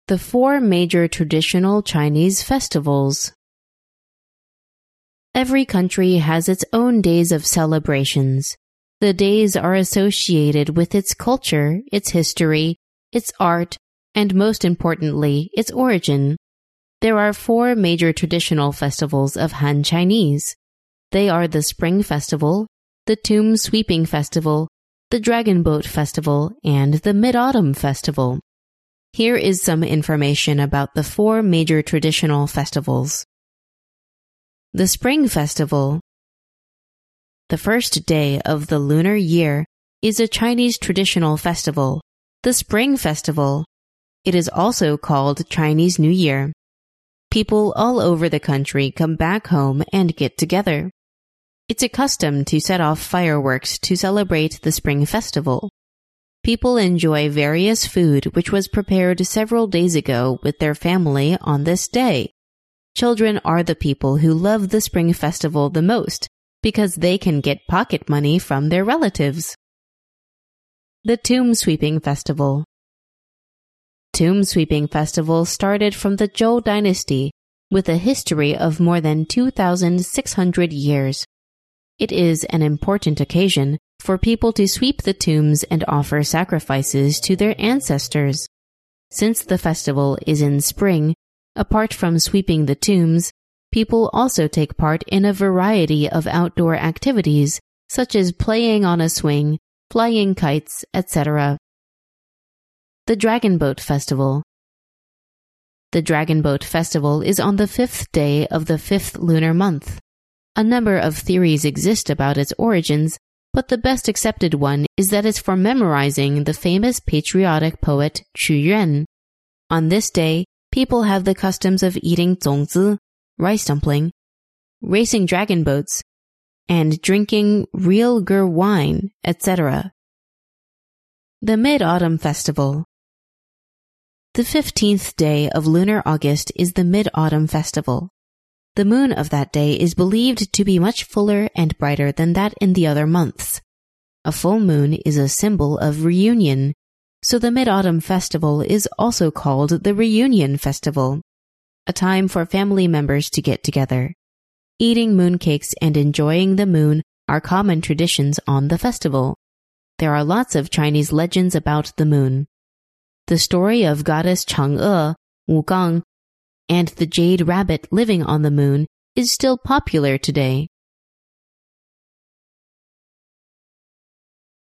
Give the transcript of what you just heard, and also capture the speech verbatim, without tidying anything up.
The four major traditional Chinese festivals. Every country has its own days of celebrations. The days are associated with its culture, its history, its art, and most importantly, its origin. There are four major traditional festivals of Han Chinese. They are the Spring Festival, the Tomb Sweeping Festival, the Dragon Boat Festival, and the Mid-Autumn Festival. Here is some information about the four major traditional festivals. The Spring Festival. The first day of the lunar year is a Chinese traditional festival, the Spring Festival. It is also called Chinese New Year. People all over the country come back home and get together. It's a custom to set off fireworks to celebrate the Spring Festival. People enjoy various food which was prepared several days ago with their family on this day. Children are the people who love the Spring Festival the most because they can get pocket money from their relatives. The Tomb Sweeping Festival. Tomb Sweeping Festival started from the Zhou Dynasty with a history of more than two thousand six hundred years. It is an important occasion for people to sweep the tombs and offer sacrifices to their ancestors. Since the festival is in spring, apart from sweeping the tombs, people also take part in a variety of outdoor activities, such as playing on a swing, flying kites, et cetera. The Dragon Boat Festival. The Dragon Boat Festival is on the fifth day of the fifth lunar month. A number of theories exist about its origins, but the best accepted one is that it's for memorizing the famous patriotic poet Qu Yuan. On this day, people have the customs of eating zongzi, rice dumpling, racing dragon boats, and drinking real gur wine, et cetera. The Mid-Autumn Festival. The fifteenth day of lunar August is the Mid-Autumn Festival. The moon of that day is believed to be much fuller and brighter than that in the other months. A full moon is a symbol of reunion, so the Mid-Autumn Festival is also called the Reunion Festival, a time for family members to get together. Eating mooncakes and enjoying the moon are common traditions on the festival. There are lots of Chinese legends about the moon. The story of goddess Chang'e, Wugang, and the jade rabbit living on the moon is still popular today.